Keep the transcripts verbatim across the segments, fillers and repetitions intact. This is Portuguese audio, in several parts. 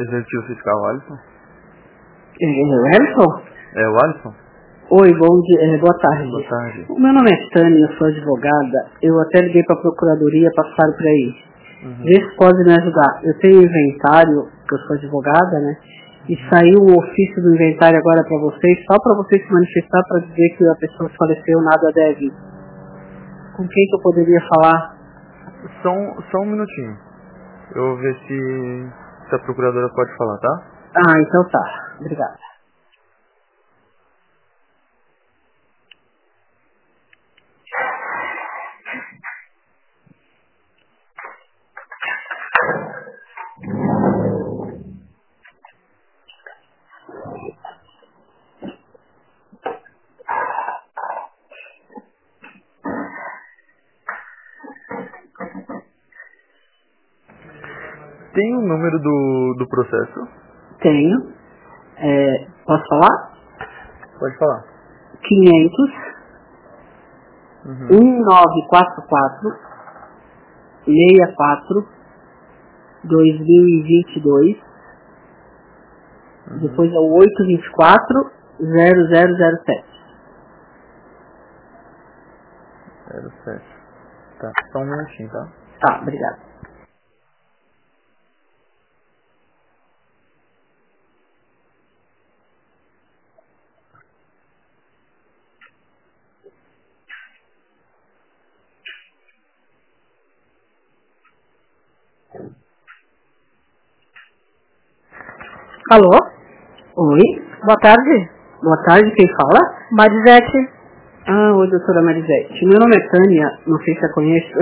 Executivo Fiscal Alisson. É o Alisson? É o Alisson? Oi, bom dia, boa tarde. Boa tarde. O meu nome é Tânia, eu sou advogada. Eu até liguei para a Procuradoria, passaram por aí. Uhum. Vê se pode me ajudar. Eu tenho inventário, que eu sou advogada, né? E saiu o ofício do inventário agora para vocês, só para vocês se manifestar para dizer que a pessoa faleceu, nada deve. Com quem que eu poderia falar? Só um, só um minutinho. Eu vou ver se, se a procuradora pode falar, tá? Ah, então tá. Obrigada. Tem o número do, do processo? Tenho. É, posso falar? Pode falar. quinhentos, Uhum. um nove quatro quatro, seis quatro, dois mil e vinte e dois. Uhum. Depois é o oito dois quatro, zero zero zero sete. zero sete. Tá, só um minutinho, tá? Tá, obrigado. Alô? Oi, Boa tarde. boa tarde, quem fala? Marisete. Ah, oi, doutora Marisete. Meu nome é Tânia, não sei se a conheço.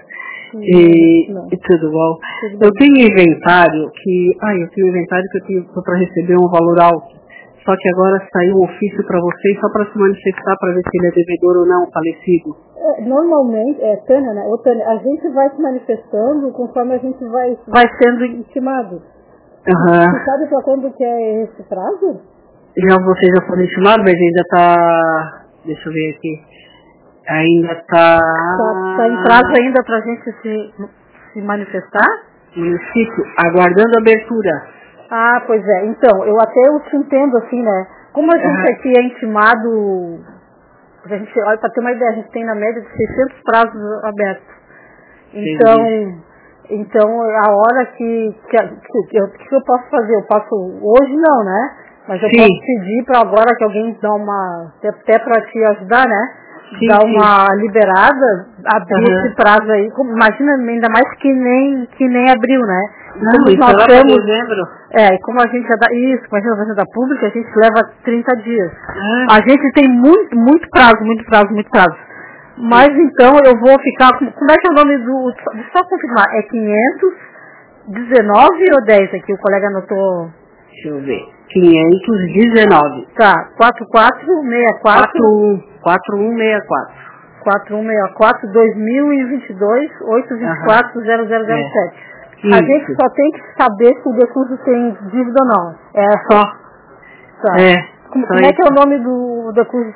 e, Não. e tudo bom? Tudo bem. Eu tenho inventário que... Ah, eu tenho inventário que eu tenho para receber um valor alto. Só que agora saiu um ofício para vocês só para se manifestar para ver se ele é devedor ou não, falecido. É, normalmente, é, Tânia, né? Ô, Tânia, a gente vai se manifestando conforme a gente vai, vai sendo intimado. Aham. Você sabe para quando que é esse prazo? Já vocês já foram intimados, mas ainda tá... Deixa eu ver aqui. Ainda tá... Tá, tá em prazo ainda pra gente se, se manifestar? Município, aguardando abertura. Ah, pois é. Então, eu até eu te entendo assim, né? Como a gente Aham. aqui é intimado, a gente, olha, pra ter uma ideia, a gente tem na média de seiscentos prazos abertos. Então, então a hora que, que, que, eu, que eu posso fazer? Eu posso, hoje não, né? Mas eu Sim. posso pedir para agora que alguém dá uma, até, até para te ajudar, né? Sim, Dar sim. uma liberada, abrir Aham. esse prazo aí. Como- Imagina, ainda mais que nem, que nem abriu, né? Não, Como isso é nós lá para temos, dezembro. é, e como a gente é da, isso, como a gente é da agenda pública, a gente leva trinta dias. Ah, A gente tem muito, muito prazo, muito prazo, muito prazo. Mas então eu vou ficar com, como é que é o nome do, deixa eu só confirmar, é quinhentos dezenove ou dez aqui, o colega anotou. deixa eu ver. quinhentos e dezenove. Tá, quatro quatro seis quatro, quatro um seis quatro. quatro um seis quatro, dois mil e vinte e dois, oito dois quatro, zero zero zero sete. A Isso. gente só tem que saber se o decurso tem dívida ou não. É só. Tá. É. Como, só como é isso. que é o nome do decurso?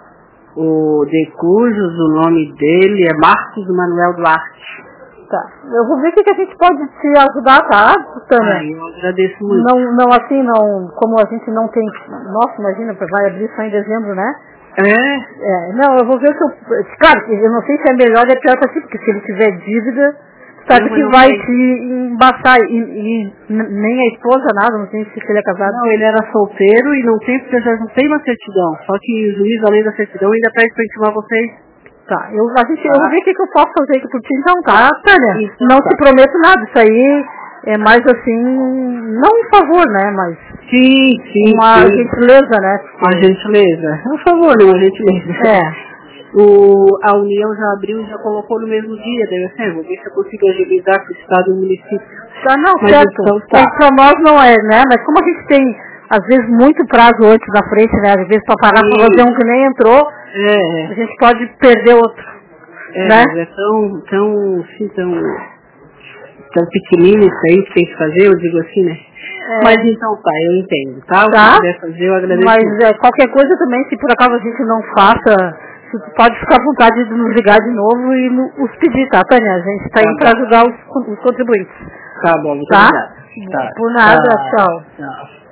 O de Cujos, o nome dele é Marcos Manuel Duarte. Tá. Eu vou ver o que que a gente pode te ajudar, tá, Tânia? Ai, eu agradeço muito. Não, não assim, não, como a gente não tem, nossa, imagina, vai abrir só em dezembro, né? É? É, não, eu vou ver o que eu, claro, que eu não sei se é melhor ou é pior pra ti, porque se ele tiver dívida, sabe Não, que não vai tem. te embaçar, e, e n- nem a esposa, nada, não sei se ele é casado. Não, ele era solteiro e não tem, porque já não tem uma certidão. Só que o juiz, além da certidão, ainda pede pra intimar vocês. Tá, eu, a gente, eu Tá. vou ver o que, que eu posso fazer aqui por ti, então, tá, Tânia? Então Não tá. te prometo nada, isso aí é mais assim, não um favor, né, mas Sim, sim, uma sim. gentileza, né? Uma gentileza. Por favor, né? Uma gentileza. É. O, a União já abriu e já colocou no mesmo dia, deve ser. Vou ver se eu consigo agilizar para o Estado e o município. Tá, não, Mas certo. então tá. Mas pra nós não é, né? Mas como a gente tem, às vezes, muito prazo antes da frente, né? Às vezes pra parar pra fazer um que nem entrou, É, a gente pode perder outro, é, né? mas é tão, tão, assim, tão, tão pequenino isso aí que tem que fazer, eu digo assim, né? É. Mas então tá, eu entendo, tá? O Tá. que puder fazer, eu agradeço Mas muito. é, qualquer coisa também, se por acaso a gente não faça, você pode ficar à vontade de nos ligar de novo e nos pedir, tá, Tânia? A gente tá Tá aí pra bom. ajudar os, os contribuintes. Tá bom, muito Tá? obrigado. Tá. Por nada, Tchau. tchau. Tchau.